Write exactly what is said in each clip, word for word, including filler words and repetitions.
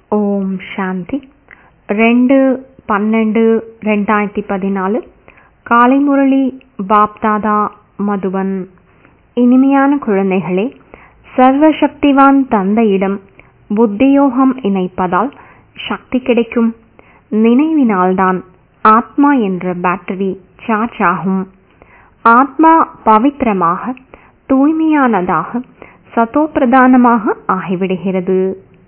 ஓம் சாந்தி. ரெண்டு பன்னெண்டு ரெண்டாயிரத்தி பதினாலு காலை முரளி பாப்தாதா மதுபன். இனிமையான குழந்தைகளே, சர்வசக்திவான் தந்தையிடம் புத்தியோகம் இணைப்பதால் சக்தி கிடைக்கும். நினைவினால்தான் ஆத்மா என்ற பேட்டரி சார்ஜ் ஆகும். ஆத்மா பவித்திரமாக, தூய்மையானதாக, சதோப்பிரதானமாக ஆகிவிடுகிறது.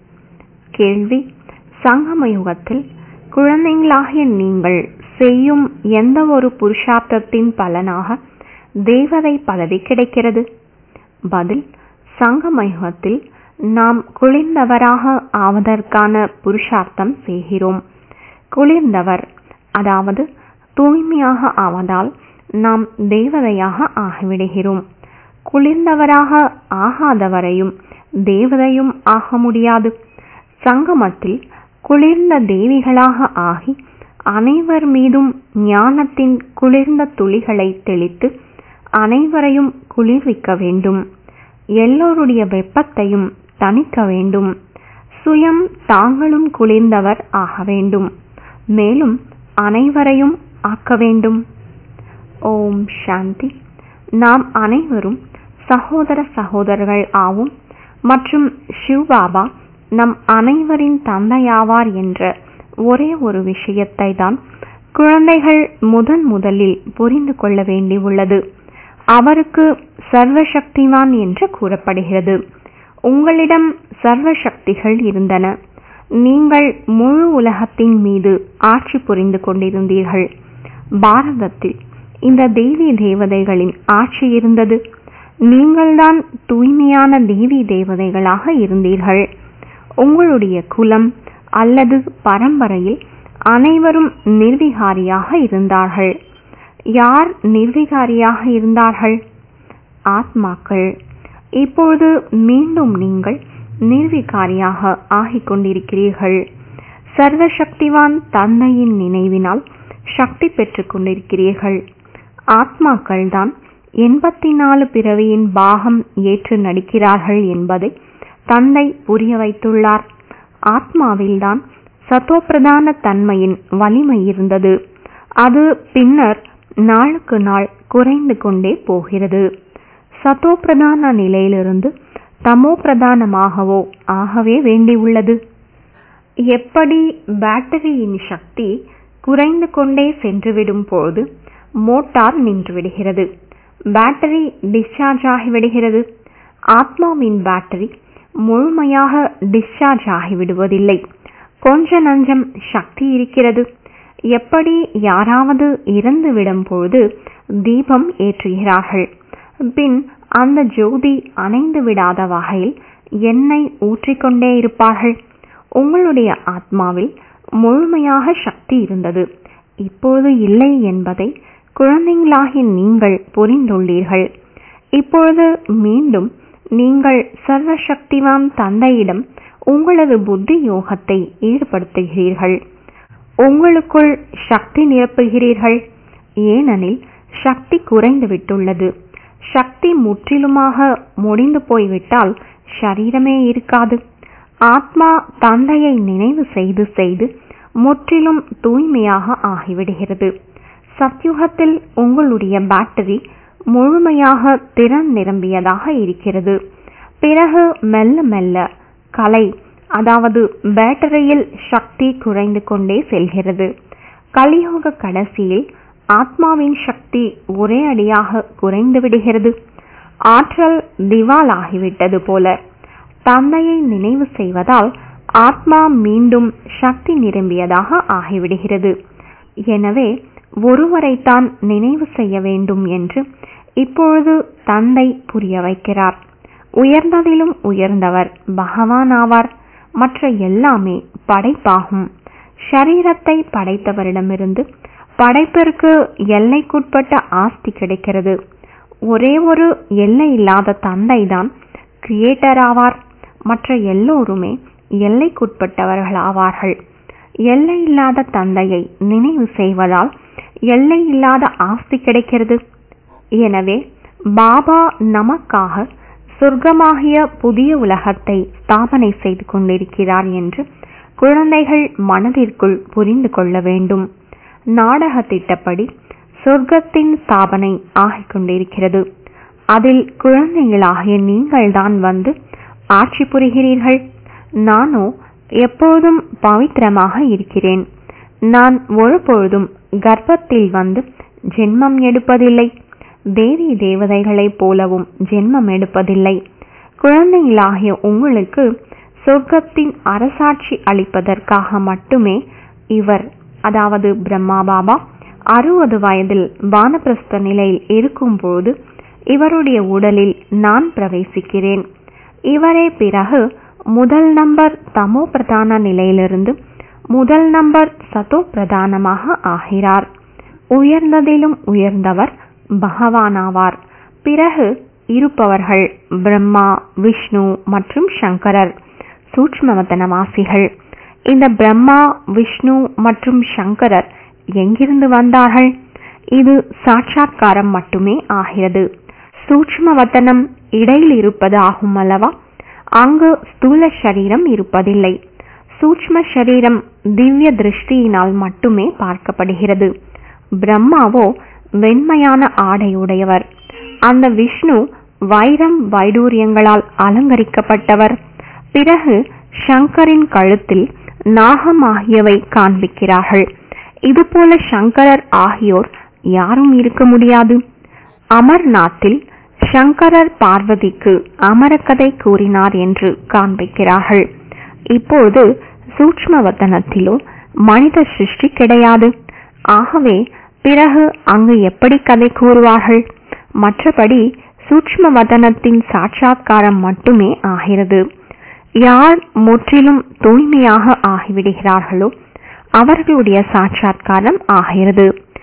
கேள்வி: சங்கமயுகத்தில் குழந்தைகளாகிய நீங்கள் செய்யும் எந்த ஒரு புருஷார்த்தத்தின் பலனாக தேவதை பதவி கிடைக்கிறது? பதில்: சங்கமயுகத்தில் நாம் குளிர்ந்தவராக ஆவதற்கான புருஷார்த்தம் செய்கிறோம். குளிர்ந்தவர் அதாவது தூய்மையாக ஆவதால் நாம் தேவதையாக ஆகிவிடுகிறோம். குளிர்ந்தவராக ஆகாதவரையும் தேவதையும் ஆக முடியாது. சங்கமத்தில் குளிர்ந்த தேவிகளாக ஆகி அனைவர் மீதும் ஞானத்தின் குளிர்ந்த துளிகளை தெளித்து அனைவரையும் குளிர்விக்க வேண்டும். எல்லோருடைய வெப்பத்தையும் தணிக்க வேண்டும். சுயம் தாங்களும் குளிர்ந்தவர் ஆக வேண்டும். மேலும் அனைவரையும் ஆக்க வேண்டும். ஓம் சாந்தி. நாம் அனைவரும் சகோதர சகோதரர்கள் ஆவோம் மற்றும் சிவபாபா நம் அனைவரின் தந்தையாவார் என்ற ஒரே ஒரு விஷயத்தை தான் குழந்தைகள் முதன் முதலில் புரிந்து கொள்ள வேண்டியுள்ளது. அவருக்கு சர்வசக்திவான் என்று கூறப்படுகிறது. உங்களிடம் சர்வசக்திகள் இருந்தன. நீங்கள் முழு உலகத்தின் மீது ஆட்சி புரிந்து கொண்டிருந்தீர்கள். பாரதத்தில் இந்த தேவி தேவதைகளின் ஆட்சி இருந்தது. நீங்கள்தான் தூய்மையான தேவி தேவதைகளாக இருந்தீர்கள். உங்களுடைய குலம் அல்லது பரம்பரையில் அனைவரும் நிர்விகாரியாக இருந்தார்கள். யார் நிர்விகாரியாக இருந்தார்கள்? ஆத்மாக்கள். இப்பொழுது மீண்டும் நீங்கள் நிர்விகாரியாக ஆகிக் கொண்டிருக்கிறீர்கள். சர்வசக்திவான் தந்தையின் நினைவினால் சக்தி பெற்றுக் கொண்டிருக்கிறீர்கள். ஆத்மாக்கள் தான் எண்பத்தி நாலு பிறவியின் பாகம் ஏற்று நடிக்கிறார்கள் என்பதை தந்தை புரிய வைத்துள்ளார். ஆத்மாவில்தான் சதோப்பிரதான தன்மையின் வலிமை இருந்தது. அது பின்னர் நாளுக்கு நாள் குறைந்து கொண்டே போகிறது. சதோப்பிரதான நிலையிலிருந்து தமோ பிரதானமாகவோ ஆகவே வேண்டியுள்ளது. எப்படி பேட்டரியின் சக்தி குறைந்து கொண்டே சென்றுவிடும் போது மோட்டார் நின்றுவிடுகிறது, பேட்டரி டிஸ்சார்ஜ் ஆகிவிடுகிறது. ஆத்மாவின் பேட்டரி முழுமையாக டிஸ்சார்ஜ் ஆகிவிடுவதில்லை. கொஞ்ச நஞ்சம் சக்தி இருக்கிறது. எப்படி யாராவது இறந்துவிடும் போது தீபம் ஏற்றுகிறார்கள், பின் அந்த ஜோதி அணைந்து விடாத வகையில் எண்ணெய் ஊற்றிக்கொண்டே இருப்பார்கள். உங்களுடைய ஆத்மாவில் முழுமையாக சக்தி இருந்தது, இப்போது இல்லை என்பதை குழந்தைகளாகி நீங்கள் புரிந்துள்ளீர்கள். இப்பொழுது மீண்டும் நீங்கள் சர்வசக்திவான் தந்தையிடம் உங்களது புத்தி யோகத்தை ஈடுபடுத்துகிறீர்கள். உங்களுக்குள் சக்தி நிரப்புகிறீர்கள். ஏனெனில் சக்தி குறைந்து விட்டுள்ளது. சக்தி முற்றிலுமாக முடிந்து போய்விட்டால் ஷரீரமே இருக்காது. ஆத்மா தந்தையை நினைவு செய்து செய்து முற்றிலும் தூய்மையாக ஆகிவிடுகிறது. சத்யுகத்தில் உங்களுடைய பேட்டரி முழுமையாக திறன் நிரம்பியதாக இருக்கிறது. பிறகு மெல்ல மெல்ல கலை அதாவது பேட்டரியில் சக்தி குறைந்து கொண்டே செல்கிறது. கலியுக கடைசியில் ஆத்மாவின் சக்தி ஒரே அடியாக குறைந்து விடுகிறது. ஆற்றல் திவால் ஆகிவிட்டது போல. தந்தையை நினைவு செய்வதால் ஆத்மா மீண்டும் சக்தி நிரம்பியதாக ஆகிவிடுகிறது. எனவே ஒருவரைத்தான் நினைவு செய்ய வேண்டும் என்று இப்பொழுது தந்தை புரிய வைக்கிறார். உயர்ந்ததிலும் உயர்ந்தவர் பகவான் ஆவார். மற்ற எல்லாமே படைப்பாகும். ஷரீரத்தை படைத்தவரிடமிருந்து படைப்பிற்கு எல்லைக்குட்பட்ட ஆஸ்தி கிடைக்கிறது. ஒரே ஒரு எல்லை இல்லாத தந்தை தான் கிரியேட்டர் ஆவார். மற்ற எல்லோருமே எல்லைக்குட்பட்டவர்கள் ஆவார்கள். எல்லை இல்லாத தந்தையை நினைவு செய்வதால் எல்லை இல்லாத ஆஸ்தி கிடைக்கிறது. எனவே பாபா நமக்காக சொர்க்கமாகிய புதிய உலகத்தை ஸ்தாபனை செய்து கொண்டிருக்கிறார் என்று குழந்தைகள் மனதிற்குள் புரிந்து கொள்ள வேண்டும். நாடக திட்டப்படி சொர்க்கத்தின் ஸ்தாபனை ஆகிக் கொண்டிருக்கிறது. அதில் குழந்தைகளாகிய நீங்கள்தான் வந்து ஆட்சி புரிகிறீர்கள். நானோ எப்போதும் பவித்திரமாக இருக்கிறேன். நான் ஒருபொழுதும் கர்ப்பத்தில் வந்து ஜென்மம் எடுப்பதில்லை. தேவி தேவதைகளைப் போலவும் ஜென்மம் எடுப்பதில்லை. குழந்தைகளாகிய உங்களுக்கு சொர்க்கத்தின் அரசாட்சி அளிப்பதற்காக மட்டுமே இவர், அதாவது பிரம்மா பாபா, அறுபது வயதில் வானப்பிரஸ்த நிலையில் இருக்கும்போது இவருடைய உடலில் நான் பிரவேசிக்கிறேன். இவரே பிறகு முதல் நம்பர் தமோ பிரதான நிலையிலிருந்து முதல் நம்பர் சதோ பிரதானமாக ஆகிறார். உயர்ந்ததிலும் உயர்ந்தவர் பகவானாவார். பிறகு இருப்பவர்கள் பிரம்மா, விஷ்ணு மற்றும் சங்கரர், சூட்ச்மவதனவாசிகள். இந்த பிரம்மா, விஷ்ணு மற்றும் சங்கரர் எங்கிருந்து வந்தார்கள்? இது சாட்சாத்காரம் மட்டுமே ஆகிறது. சூட்ச்மவதனம் இடையில் இருப்பது ஆகும் அல்லவா? அங்கு ஸ்தூல சரீரம் இருப்பதில்லை. சூட்ச்ம சரீரம் திவ்ய திருஷ்டியினால் மட்டுமே பார்க்கப்படுகிறது. பிரம்மாவோ வெண்மையான ஆடையுடையவர். அந்த விஷ்ணு வைரம் வைடூரியங்களால் அலங்கரிக்கப்பட்டவர். பிறகு சங்கரின் கழுத்தில் நாகம் ஆகியவை காண்பிக்கிறார்கள். இதுபோல சங்கரர் ஆகியோர் யாரும் இருக்க முடியாது. அமர்நாத்தில் சங்கரர் பார்வதிக்கு அமரக்கதை கூறினார் என்று காண்பிக்கிறார்கள். இப்போது சூட்ச்மவதனத்திலோ மனித சிருஷ்டி கிடையாது. ஆகவே பிறகு அங்கு எப்படி கதை கூறுவார்கள்? மற்றபடி சூட்ச்மவதனத்தின் சாட்சாத்காரம் மட்டுமே ஆகிறது. யார் முற்றிலும் தூய்மையாக ஆகிவிடுகிறார்களோ அவர்களுடைய சாட்சாத்காரம் ஆகிறது.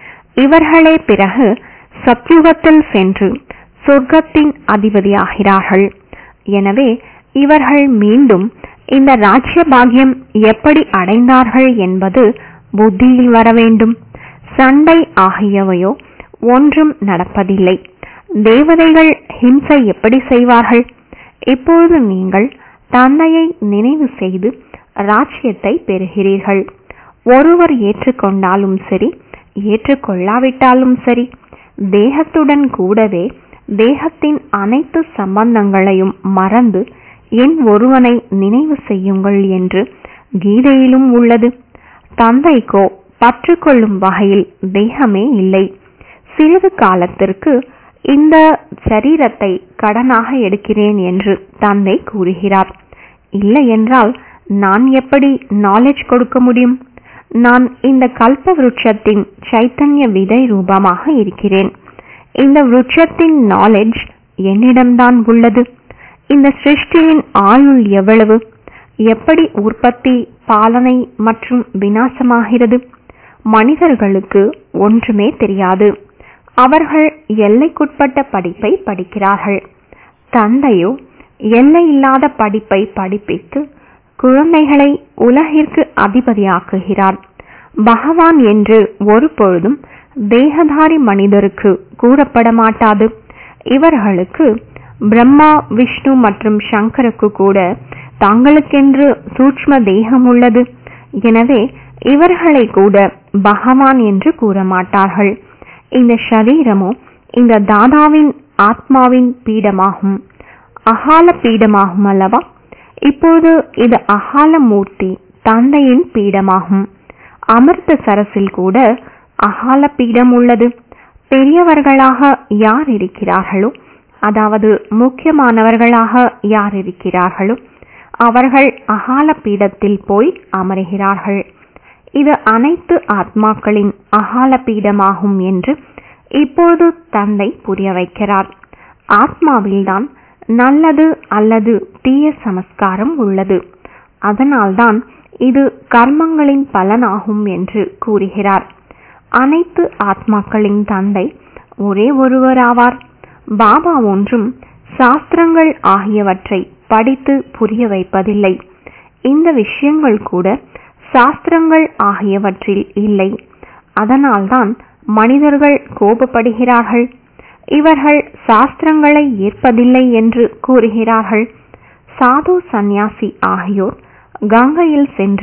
இவர்களே பிறகு சத்யுகத்தில் சென்று சொர்க்கத்தின் அதிபதியாகிறார்கள். எனவே இவர்கள் மீண்டும் இந்த ராஜ்ய பாக்கியம் எப்படி அடைந்தார்கள் என்பது புத்தியில் வர வேண்டும். சண்டை ஆகியவையோ ஒன்றும் நடப்பதில்லை. தேவதைகள் ஹிம்சை எப்படி செய்வார்கள்? இப்போது நீங்கள் தந்தையை நினைவு செய்து ராஜ்யத்தை பெறுகிறீர்கள். ஒருவர் ஏற்றுக்கொண்டாலும் சரி, ஏற்றுக்கொள்ளாவிட்டாலும் சரி, தேகத்துடன் கூடவே தேகத்தின் அனைத்து சம்பந்தங்களையும் மறந்து என் ஒருவனை நினைவு செய்யுங்கள் என்று கீதையிலும் உள்ளது. தந்தைக்கோ பற்று கொள்ளும் வகையில் தேகமே இல்லை. சிறிது காலத்திற்கு இந்த சரீரத்தை கடனாக எடுக்கிறேன் என்று தந்தை கூறுகிறார். இல்லை என்றால் நான் எப்படி நாலேஜ் கொடுக்க முடியும்? நான் இந்த கல்ப விருட்சத்தின் சைத்தன்ய விதை ரூபமாக இருக்கிறேன். இந்த விருட்சத்தின் நாலேஜ் என்னிடம்தான் உள்ளது. இந்த சிருஷ்டியின் ஆயுள் எவ்வளவு, எப்படி உற்பத்தி, பாலனை மற்றும் விநாசமாகிறது? மனிதர்களுக்கு ஒன்றுமே தெரியாது. அவர்கள் எல்லைக்குட்பட்ட படிப்பை படிக்கிறார்கள். தந்தையோ எல்லையில்லாத படிப்பை படிப்பித்து குழந்தைகளை உலகிற்கு அதிபதியாக்குகிறார். பகவான் என்று ஒரு பொழுதும் தேகதாரி மனிதருக்கு கூறப்பட மாட்டாது. இவர்களுக்கு பிரம்மா, விஷ்ணு மற்றும் சங்கருக்கு கூட தாங்களுக்கென்று சூட்ச்ம தேகம் உள்ளது. எனவே இவர்களை கூட பகவான் என்று கூற மாட்டார்கள். இந்த சரீரமோ இந்த தாதாவின் ஆத்மாவின் பீடமாகும், அகால பீடமாகும் அல்லவா? இப்போது இது அகால மூர்த்தி தந்தையின் பீடமாகும். அமிர்த சரஸில் கூட அகால பீடம் உள்ளது. பெரியவர்களாக யார் இருக்கிறார்களோ, அதாவது முக்கியமானவர்களாக யார் இருக்கிறார்களோ அவர்கள் அகால பீடத்தில் போய் அமருகிறார்கள். இது அனைத்து ஆத்மாக்களின் அகால பீடமாகும் என்று இப்போது தந்தை புரிய வைக்கிறார். ஆத்மாவில்தான் நல்லது அல்லது தீய சமஸ்காரம் உள்ளது. அதனால்தான் இது கர்மங்களின் பலனாகும் என்று கூறுகிறார். அனைத்து ஆத்மாக்களின் தந்தை ஒரே ஒருவராவார். பாபா ஒன்றும் சாஸ்திரங்கள் ஆகியவற்றை படித்து புரிய வைப்பதில்லை. இந்த விஷயங்கள் கூட சாஸ்திரங்கள் ஆகியவற்றில் இல்லை. அதனால்தான் மனிதர்கள் கோபப்படுகிறார்கள். இவர்கள் சாஸ்திரங்களை ஏற்பதில்லை என்று கூறுகிறார்கள். சாது சந்நியாசி ஆகியோர் கங்கையில் சென்று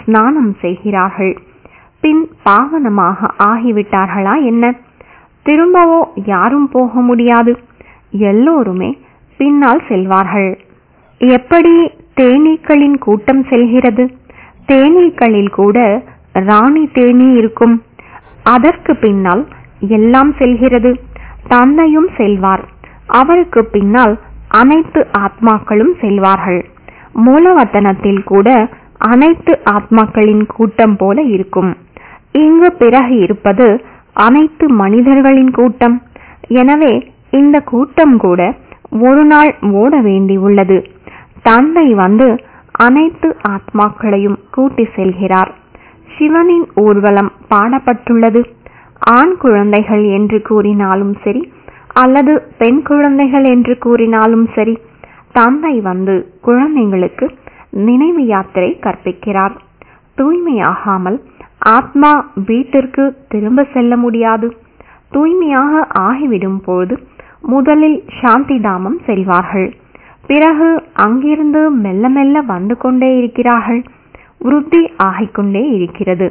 ஸ்நானம் செய்கிறார்கள். பின் பாவனமாக ஆகிவிட்டார்களா என்ன? திரும்பவோ யாரும் போக முடியாது. எல்லோருமே பின்னால் செல்வார்கள். எப்படி தேனீக்களின் கூட்டம் செல்கிறது? தேனீக்களில் கூட ராணி தேனீ இருக்கும். அதற்கு பின்னால் எல்லாம் செல்கிறது. தந்தையும் செல்வார். அவருக்கு பின்னால் அனைத்து ஆத்மாக்களும் செல்வார்கள். மூலவத்தனத்தில் கூட அனைத்து ஆத்மாக்களின் கூட்டம் போல இருக்கும். இங்கு பிறகு இருப்பது அனைத்து மனிதர்களின் கூட்டம். எனவே இந்த கூட்டம் கூட ஒரு நாள் ஓட வேண்டியுள்ளது. தந்தை வந்து அனைத்து ஆத்மாக்களையும் கூட்டி செல்கிறார். சிவனின் ஊர்வலம் பாடப்பட்டுள்ளது. ஆண் குழந்தைகள் என்று கூறினாலும் சரி, அல்லது பெண் குழந்தைகள் என்று கூறினாலும் சரி, தந்தை வந்து குழந்தைகளுக்கு நினைவு யாத்திரை கற்பிக்கிறார். தூய்மையாகாமல் ஆத்மா வீட்டிற்கு திரும்ப செல்ல முடியாது. தூய்மையாக ஆகிவிடும் போது முதலில் சாந்தி தாமம் செல்வார்கள். பிறகு அங்கிருந்து மெல்ல மெல்ல வந்து கொண்டே இருக்கிறார்கள். விருத்தி ஆகிக்கொண்டே இருக்கிறது.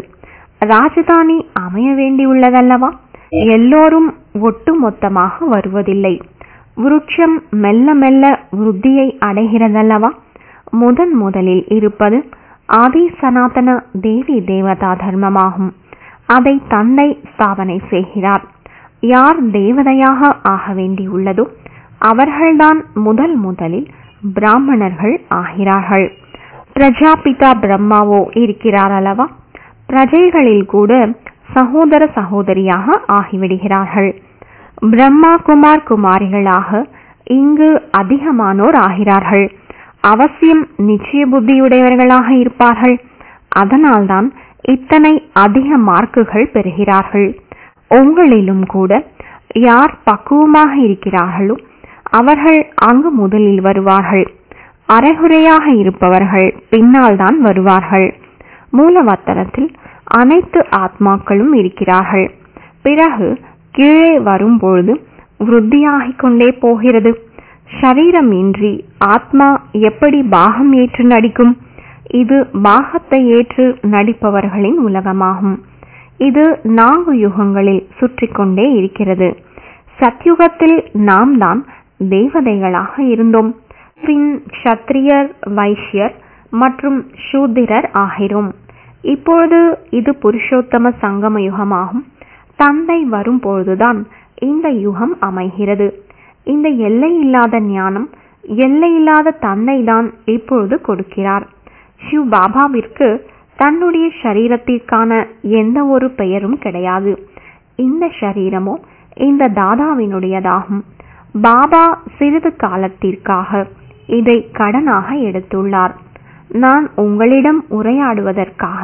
ராஜதானி அமைய வேண்டியுள்ளதல்லவா? எல்லோரும் ஒட்டு மொத்தமாக வருவதில்லை. விருட்சம் மெல்ல மெல்ல விருத்தியை அடைகிறதல்லவா? முதன் முதலில் இருப்பது ஆதி சனாதன தேவி தேவதா தர்மமாகும். அதை தந்தை ஸ்தாபனை செய்கிறார். யார் தேவதையாக ஆக வேண்டியுள்ளதோ அவர்கள்தான் முதல் முதலில் பிராமணர்கள் ஆகிறார்கள். பிரஜாபிதா பிரம்மாவோ இருக்கிறார் அல்லவா? பிரஜைகளில் கூட சகோதர சகோதரியாக ஆகிவிடுகிறார்கள். பிரம்மா குமார் குமாரிகளாக இங்கு அதிகமானோர் ஆகிறார்கள். அவசியம் நிச்சய புத்தியுடையவர்களாக இருப்பார்கள். அதனால்தான் இத்தனை அதிக மார்க்குகள் பெறுகிறார்கள். உங்களிலும் கூட யார் பக்குவமாக இருக்கிறார்களோ அவர்கள் அங்கு முதலில் வருவார்கள். அரைகுறையாக இருப்பவர்கள் பின்னால் தான் வருவார்கள். மூலவத்தனத்தில் அனைத்து ஆத்மாக்களும் இருக்கிறார்கள். பிறகு கீழே வரும்பொழுது விருத்தியாகிக் கொண்டே போகிறது. சரீரம் இன்றி ஆத்மா எப்படி பாகம் ஏற்று நடிக்கும்? இது பாகத்தை ஏற்று நடிப்பவர்களின் உலகமாகும். இது நான்கு யுகங்களில் சுற்றி கொண்டே இருக்கிறது. சத்யுகத்தில் நாம் தான் தேவதைகளாக இருந்தோம். பின் க்ஷத்ரியர், வைஷ்யர் மற்றும் சூத்திரர் ஆகிறோம். இப்பொழுது இது புருஷோத்தம சங்கம யுகமாகும். தந்தை வரும் பொழுதுதான் இந்த யுகம் அமைகிறது. இந்த எல்லை இல்லாத ஞானம் எல்லை இல்லாத தந்தை தான் இப்பொழுது கொடுக்கிறார். சிவ் பாபாவிற்கு தன்னுடைய சரீரத்திற்கான எந்த ஒரு பெயரும் கிடையாது. இந்த சரீரமோ இந்த தாதாவினுடையதாகும். பாபா சிறிது காலத்திற்காக இதை கடனாக எடுத்துள்ளார். நான் உங்களிடம் உரையாடுவதற்காக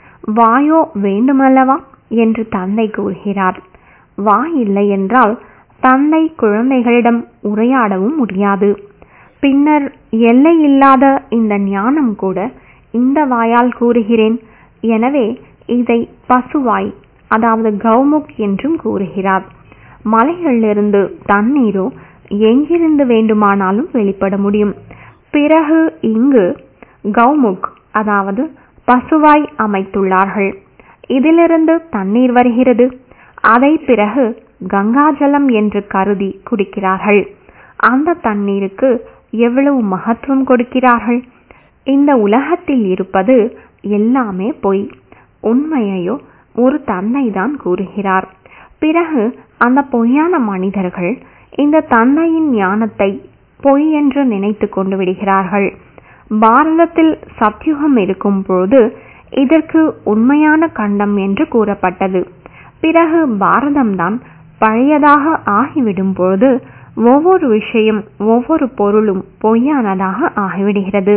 வாயோ வேண்டுமல்லவா என்று தந்தை கூறுகிறார். வாய் இல்லை என்றால் தந்தை குழந்தைகளிடம் உரையாடவும் முடியாது. பின்னர் எல்லை இல்லாத இந்த ஞானம் கூட இந்த வாயால் கூறுகிறேன். எனவே இதை பசுவாய், அதாவது கௌமுக் என்றும் கூறுகிறார். மலைகளிலிருந்து தண்ணீரோ எங்கிருந்து வேண்டுமானாலும் வெளிப்பட முடியும். பிறகு இங்கு கௌமுக், அதாவது பசுவாய் அமைத்துள்ளார்கள். இதிலிருந்து தண்ணீர் வருகிறது. அதை பிறகு கங்காஜலம் என்று கருதி குடிக்கிறார்கள். அந்த தண்ணீருக்கு எவ்வளவு மகத்துவம் கொடுக்கிறார்கள். இந்த உலகத்தில் இருப்பது எல்லாமே பொய். உண்மையையோ ஒரு தந்தை தான் கூறுகிறார். பிறகு அந்த பொய்யான மனிதர்கள் இந்த தந்தையின் ஞானத்தை பொய் என்று நினைத்து கொண்டு விடுகிறார்கள். பாரதத்தில் சத்யுகம் இருக்கும் போது இதற்கு உண்மையான கண்டம் என்று கூறப்பட்டது. பிறகு பாரதம்தான் பழையதாக ஆகிவிடும் போது ஒவ்வொரு விஷயம், ஒவ்வொரு பொருளும் பொய்யானதாக ஆகிவிடுகிறது.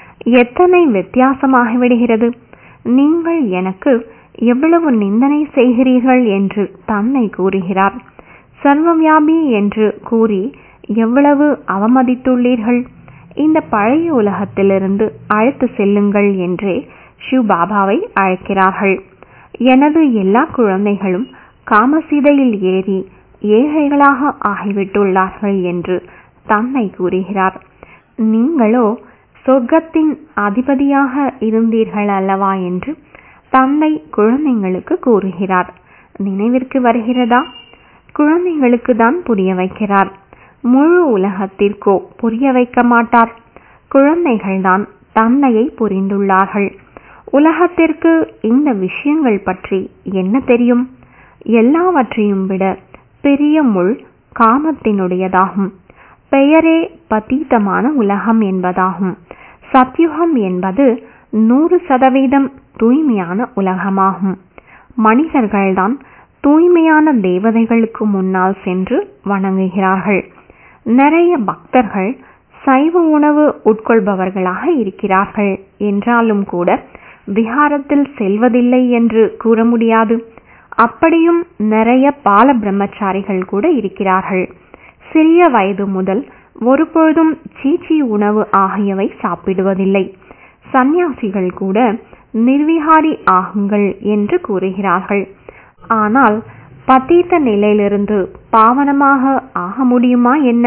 எத்தனை வித்தியாசமாகிவிடுகிறது. நீங்கள் எனக்கு எவ்வளவு நிந்தனை செய்கிறீர்கள் என்று தன்னை கூறுகிறார். சர்வவியாபி என்று கூறி எவ்வளவு அவமதித்துள்ளீர்கள். இந்த பழைய உலகத்திலிருந்து அழைத்து செல்லுங்கள் என்றே சிவ் பாபாவை அழைக்கிறார்கள். எனது எல்லா குழந்தைகளும் காமசீதையில் ஏறி ஏழைகளாக ஆகிவிட்டுள்ளார்கள் என்று தன்னை கூறுகிறார். நீங்களோ சொர்க்கத்தின் அதிபதியாக இருந்தீர்கள் அல்லவா என்று தந்தை குழந்தைங்களுக்கு கூறுகிறார். நினைவிற்கு வருகிறதா? குழந்தைங்களுக்கு தான் புரிய வைக்கிறார். முழு உலகத்திற்கோ புரிய வைக்க மாட்டார். குழந்தைகள்தான் தந்தையை புரிந்துள்ளார்கள். உலகத்திற்கு இந்த விஷயங்கள் பற்றி என்ன தெரியும்? எல்லாவற்றையும் விட பெரிய முள் காமத்தினுடையதாகும். பெயரே பதீதமான உலகம் என்பதாகும். சத்யுகம் என்பது நூறு சதவீதம் தூய்மையான உலகமாகும். மனிதர்கள்தான் தூய்மையான தேவதைகளுக்கு முன்னால் சென்று வணங்குகிறார்கள். நிறைய பக்தர்கள் சைவ உணவு உட்கொள்பவர்களாக இருக்கிறார்கள் என்றாலும் கூட விஹாரத்தில் செல்வதில்லை என்று கூற முடியாது. அப்படியும் நிறைய பால பிரம்மச்சாரிகள் கூட இருக்கிறார்கள். சிறிய வயது முதல் ஒருபொழுதும் சீச்சி உணவு ஆகியவை சாப்பிடுவதில்லை. சந்நியாசிகள் கூட நிர்விகாரி ஆகுங்கள் என்று கூறுகிறார்கள். ஆனால் பதீத நிலையிலிருந்து பாவனமாக ஆக முடியுமா என்ன?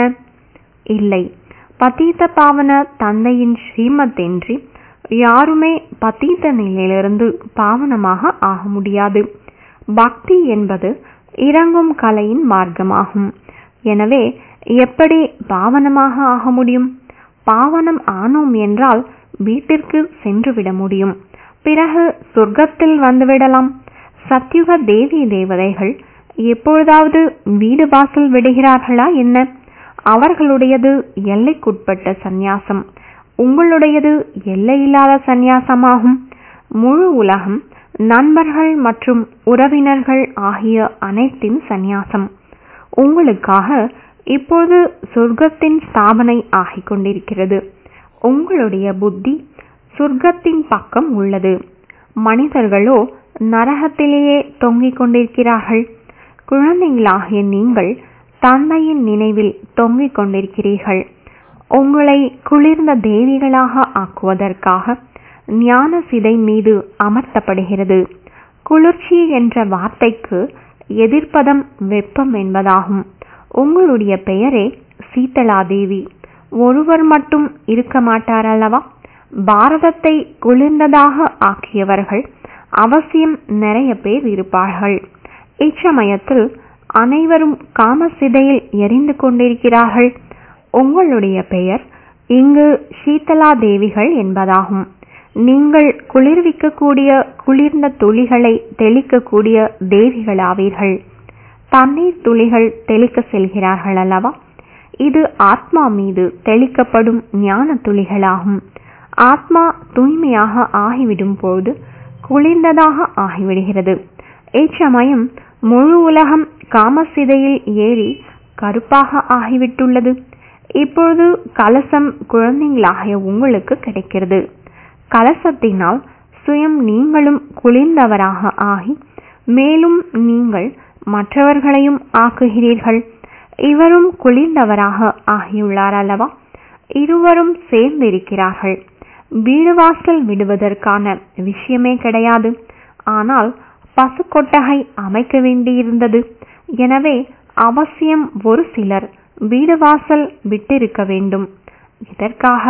இல்லை. பதீத பாவன தந்தையின் ஸ்ரீமத்தின்றி யாருமே பதீத நிலையிலிருந்து பாவனமாக ஆக முடியாது. பக்தி என்பது இறங்கும் கலையின் மார்க்கமாகும். எனவே எப்படி பாவனமாக ஆக முடியும்? பாவனம் ஆனோம் என்றால் வீட்டிற்கு சென்று விட முடியும். பிறகு சொர்க்கத்தில் வந்துவிடலாம். சத்யுக தேவி தேவதைகள் எப்பொழுதாவது வீடு வாசல் விடுகிறார்களா என்ன? அவர்களுடையது எல்லைக்குட்பட்ட சந்நியாசம். உங்களுடையது எல்லையில்லாத சந்நியாசமாகும். முழு உலகம் நண்பர்கள் மற்றும் உறவினர்கள் ஆகிய அனைத்தின் சந்நியாசம். உங்களுக்காக இப்போது சொர்க்கத்தின் ஸ்தாபனை ஆகிக் கொண்டிருக்கிறது. உங்களுடைய புத்தி சொர்க்கத்தின் பக்கம் உள்ளது. மனிதர்களோ நரகத்திலேயே தொங்கிக் கொண்டிருக்கிறார்கள். குழந்தைகளாகிய நீங்கள் தந்தையின் நினைவில் தொங்கிக் கொண்டிருக்கிறீர்கள். உங்களை குளிர்ந்த தேவிகளாக ஆக்குவதற்காக ஞான சிதை மீது அமர்த்தப்படுகிறது. குளிர்ச்சி என்ற வார்த்தைக்கு எதிர்ப்பதம் வெப்பம் என்பதாகும். உங்களுடைய பெயரே சீதளாதேவி. ஒருவர் மட்டும் இருக்க மாட்டார் அல்லவா? பாரதத்தை குளிர்ந்ததாக ஆக்கியவர்கள் அவசியம் நிறைய பேர் இருப்பார்கள். இச்சமயத்தில் அனைவரும் காமசிதையில் எரிந்து கொண்டிருக்கிறார்கள். உங்களுடைய பெயர் இங்கு சீதலா தேவிகள் என்பதாகும். நீங்கள் குளிர்விக்கக்கூடிய குளிர்ந்த துளிகளை தெளிக்கக்கூடிய தேவிகளாவீர்கள். தண்ணீர் துளிகள் தெளிக்க செல்கிறார்கள் அல்லவா? இது ஆத்மா மீது தெளிக்கப்படும் ஞான துளிகளாகும். ஆத்மா தூய்மையாக ஆகிவிடும் போது குளிர்ந்ததாக ஆகிவிடுகிறது. இச்சமயம் முழு உலகம் காமசிதையில் ஏறி கருப்பாக ஆகிவிட்டுள்ளது. இப்பொழுது கலசம் குழந்தைகளாகிய உங்களுக்கு கிடைக்கிறது. கலசத்தினால் சுயம் நீங்களும் குளிர்ந்தவராக ஆகி மேலும் நீங்கள் மற்றவர்களையும் ஆக்குகிறீர்கள். இவரும் குளிர்ந்தவராக ஆகியுள்ளார் அல்லவா? இருவரும் சேர்ந்திருக்கிறார்கள். வீடு வாசல் விடுவதற்கான விஷயமே கிடையாது. ஆனால் பசு கொட்டகை அமைக்க வேண்டியிருந்தது. எனவே அவசியம் ஒரு சிலர் வீடு வாசல் விட்டிருக்க வேண்டும். இதற்காக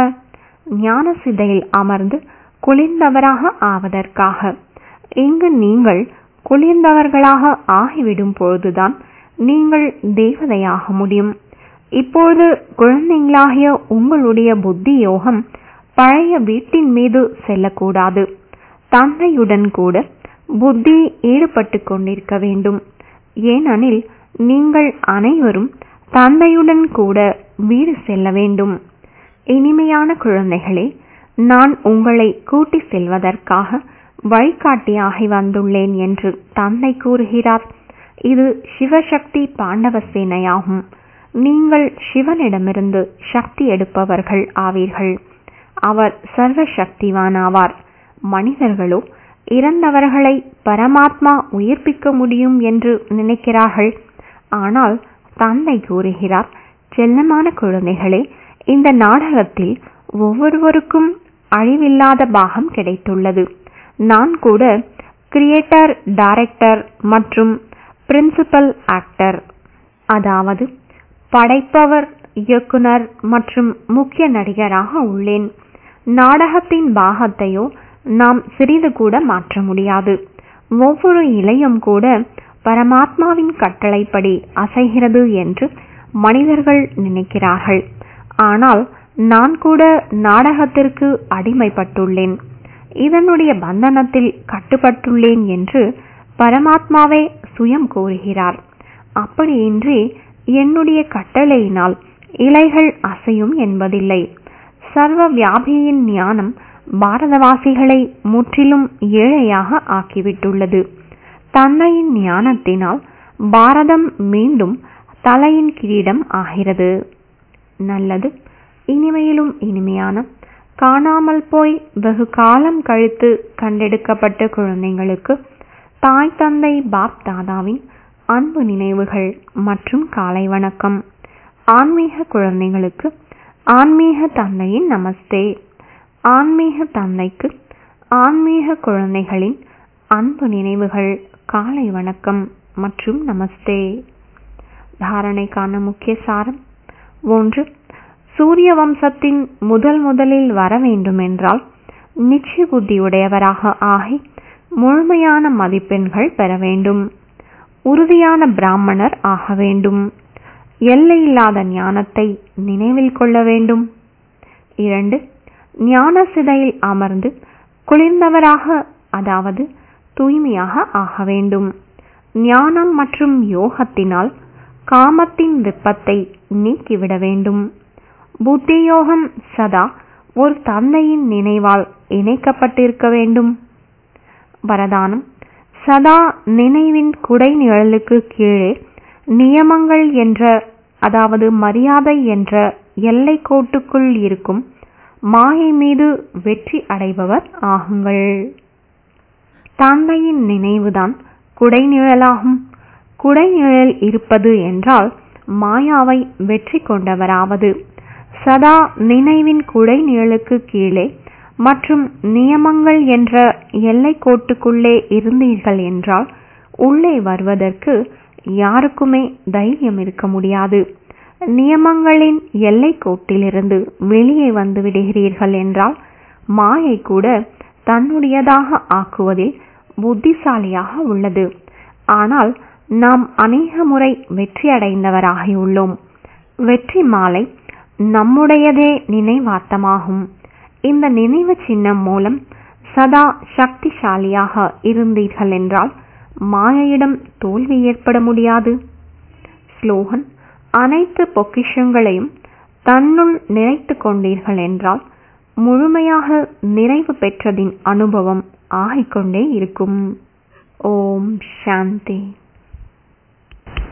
ஞான சிதையில் அமர்ந்து குளிர்ந்தவராக ஆவதற்காக. இங்கு நீங்கள் குளிர்ந்தவர்களாக ஆகிவிடும் பொழுதுதான் நீங்கள் தேவதையாக முடியும். இப்பொழுது குழந்தைகளாகிய உங்களுடைய புத்தி யோகம் பழைய வீட்டின் மீது செல்லக்கூடாது. தந்தையுடன் கூட புத்தி ஈடுபட்டு கொண்டிருக்க வேண்டும். ஏனெனில் நீங்கள் அனைவரும் தந்தையுடன் கூட வீடு செல்ல வேண்டும். இனிமையான குழந்தைகளே, நான் உங்களை கூட்டி செல்வதற்காக வழிகாட்டியாகி வந்துள்ளேன் என்று தந்தை கூறுகிறார். இது சிவசக்தி பாண்டவ சேனையாகும். நீங்கள் சிவனிடமிருந்து சக்தி எடுப்பவர்கள் ஆவீர்கள். அவர் சர்வ சக்திவான் ஆவார். மனிதர்களோ இறந்தவர்களை பரமாத்மா உயிர்ப்பிக்க முடியும் என்று நினைக்கிறார்கள். ஆனால் தந்தை கூறுகிறார், செல்லமான குழந்தைகளே, இந்த நாடகத்தில் ஒவ்வொருவருக்கும் அழிவில்லாத பாகம் கிடைத்துள்ளது. நான் கூட கிரியேட்டர், டைரக்டர் மற்றும் பிரின்சிபல் ஆக்டர், அதாவது படைப்பவர், இயக்குனர் மற்றும் முக்கிய நடிகராக உள்ளேன். நாடகத்தின் பாகத்தையோ நாம் சிறிது கூட மாற்ற முடியாது. ஒவ்வொரு இலையும் கூட பரமாத்மாவின் கட்டளைப்படி அசைகிறது என்று மனிதர்கள் நினைக்கிறார்கள். ஆனால் நான் கூட நாடகத்திற்கு அடிமைப்பட்டுள்ளேன், இதனுடைய பந்தனத்தில் கட்டுப்பட்டுள்ளேன் என்று பரமாத்மாவே சுயம் கூறுகிறார். அப்படியின்றி என்னுடைய கட்டளையினால் இலைகள் அசையும் என்பதில்லை. சர்வ வியாபியின் ஞானம் பாரதவாசிகளை முற்றிலும் ஏழையாக ஆக்கிவிட்டுள்ளது. தந்தையின் ஞானத்தினால் பாரதம் மீண்டும் தலையின் கிரீடம் ஆகிறது. நல்லது. இனிமையிலும் இனிமையான காணாமல் போய் வெகு காலம் கழித்து கண்டெடுக்கப்பட்ட குழந்தைங்களுக்கு தாய் தந்தை பாப் தாதாவின் அன்பு நினைவுகள் மற்றும் காலை வணக்கம். ஆன்மீக குழந்தைகளுக்கு ஆன்மீக தந்தையின் நமஸ்தே. ஆன்மீக தந்தைக்கு ஆன்மீக குழந்தைகளின் அன்பு நினைவுகள், காலை வணக்கம் மற்றும் நமஸ்தே. தாரணைக்கான முக்கிய சாரம். ஒன்று, சூரிய வம்சத்தின் முதல் முதலில் வர வேண்டுமென்றால் நிச்சய புத்தியுடையவராக ஆகி முழுமையான மதிப்பெண்கள் பெற வேண்டும். உறுதியான பிராமணர் ஆக வேண்டும். எல்லையில்லாத ஞானத்தை நினைவில் கொள்ள வேண்டும். இரண்டு, ஞான சிதையில் அமர்ந்து குளிர்ந்தவராக, அதாவது தூய்மையாக ஆக வேண்டும். ஞானம் மற்றும் யோகத்தினால் காமத்தின் வெப்பத்தை நீக்கிவிட வேண்டும். புத்தி யோகம் சதா ஒரு தந்தையின் நினைவால் இணைக்கப்பட்டிருக்க வேண்டும். வரதானம். சதா நினைவின் குடை நிழலுக்கு கீழே நியமங்கள் என்ற, அதாவது மரியாதை என்ற எல்லை கோட்டுக்குள் இருக்கும் மாயை மீது வெற்றி அடைபவர் ஆகுங்கள். தந்தையின் நினைவுதான் குடை நிழலாகும். குடை நிழல் இருப்பது என்றால் மாயாவை வெற்றி கொண்டவராவது. சதா நினைவின் குடை நிழலுக்கு கீழே மற்றும் நியமங்கள் என்ற எல்லை கோட்டுக்குள்ளே இருந்தீர்கள் என்றால் உள்ளே வருவதற்கு யாருக்குமே தைரியம் இருக்க முடியாது. நியமங்களின் எல்லை கோட்டிலிருந்து வெளியே வந்து விடுகிறீர்கள் என்றால் மாயை கூட தன்னுடையதாக ஆக்குவதில் புத்திசாலியாக உள்ளது. ஆனால் நாம் அநேக முறை வெற்றி அடைந்தவராகியுள்ளோம். வெற்றி மாலை நம்முடையதே நினைவாத்தமாகும். இந்த நினைவு சின்னம் மூலம் சதா சக்திசாலியாக இருந்தீர்கள் என்றால் மாயையிடம் தோல்வி ஏற்பட முடியாது. ஸ்லோகன். அனைத்து பொக்கிஷங்களையும் தன்னுள் நிறைத்து கொண்டீர்கள் என்றால் முழுமையாக நிறைவு பெற்றதின் அனுபவம் ஆகிக்கொண்டே இருக்கும். ஓம் சாந்தி.